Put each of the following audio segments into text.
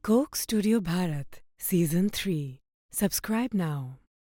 Coke Studio Bharat, Season 3. Subscribe now.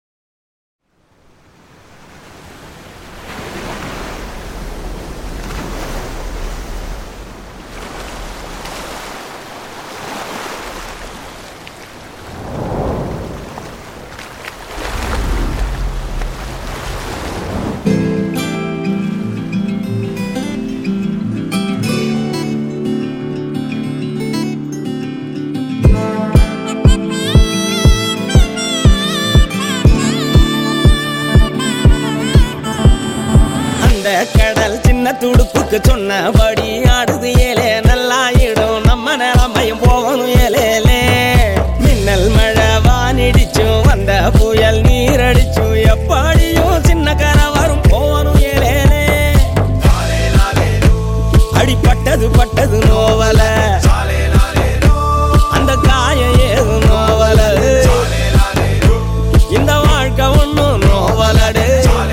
கடல் சின்ன துடுப்புக்கு சொன்னபடி ஆடுது ஏலே நல்லாயிடும் நம்ம நிலமையும் போகணும் ஏலேலே மின்னல் மழை வானிடிச்சும் வந்த புயல் நீரடிச்சும் எப்படியும் சின்ன கரை வரும் போகணும் ஏலேலே அடிப்பட்டது பட்டது நோவல அந்த காயம் ஏது நோவல இந்த வாழ்க்கை ஒன்னும் நோவலடு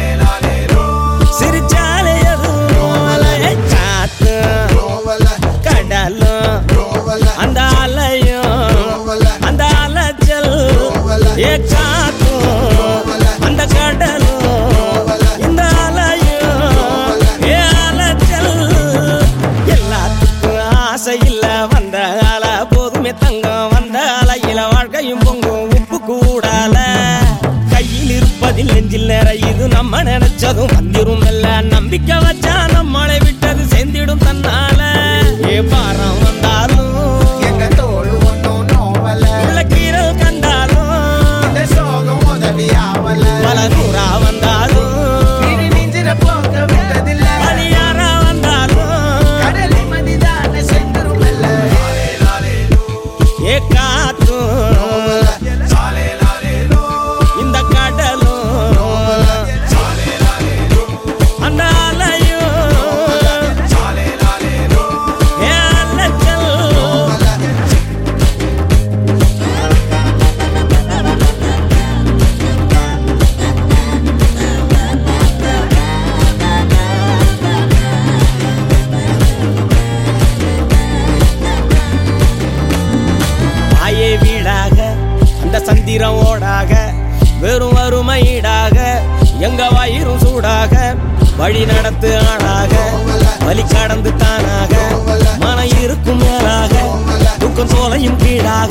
அந்த அலையும் அந்த அலைச்சல் ஏக்காத்தும் அந்த கடலும் இந்த அலையும் அலைச்சல் எல்லாத்துக்கும் ஆசை இல்ல வந்த அலை போதுமே தங்கம் வந்த அலையில வாழ்க்கையும் பொங்கும் உப்பு கூடால கையில் இருப்பதில் நெஞ்சில் நிறையுது நம்ம நினைச்சதும் வந்திரும் இல்ல நம்பிக்கை வச்சா நம்மளை விட்டது சேர்ந்திடும் தன்னால பாரம் வந்தாலும் எங்க தோல் ஒன்னும் நோவல உள்ள கீரல் கண்டாலும் இந்த சோகம் உதவியாவல பல நூறா வந்தாலும் நெஞ்சிர போக்க விட்டதில்ல பலியாரா வந்தாலும் கடலி மதிதான செந்துருமல்ல ஏ காத்தும் இந்த கடலும் அந்த அலையும் வீடாக அந்த சந்திரம் ஓடாக வெறும் வறுமையீடாக எங்க வயிறும் சூடாக வழி நடத்து ஆளாக வலி கடந்து தானாக மனம் இருக்கும் மேலாக துக்கம் சோலையும் கீழாக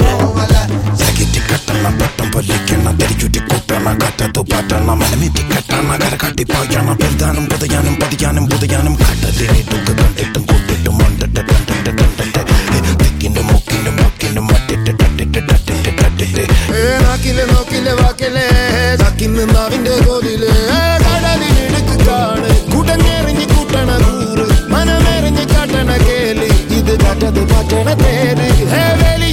பட்டம் பொல்லிக்கணும் தெரிச்சுட்டி கூட்டணும் கட்டத்து பாட்டணும் மனமிட்டி கட்டணும் கரை காட்டி பாய்க்கணும் பெருதானும் புதையானும் பதியானும் புதையானும் கட்டது தூக்கு கண்டிட்டும் கூட்டிட்டும் மண்டிட்டு கண்டிட்டு கண்டிட்டு திக்கிண்டு முக்கிண்டு முக்கிண்டு மட்டிட்டு தட்டிட்டு தட்டிட்டு தட்டிட்டு നാക്കിലെ നോക്കിലെ വാക്കിലെ തക്കിന്ന് നാവിന്റെ കോലില് കടലിൽ ഇടുക്ക് കാണ് കൂട്ടഞ്ഞെറിഞ്ഞ് കൂട്ടണ കൂറ് മനമെറിഞ്ഞ് കാട്ടണ കേല് ഇത് കാട്ടത് പാറ്റണ പേര്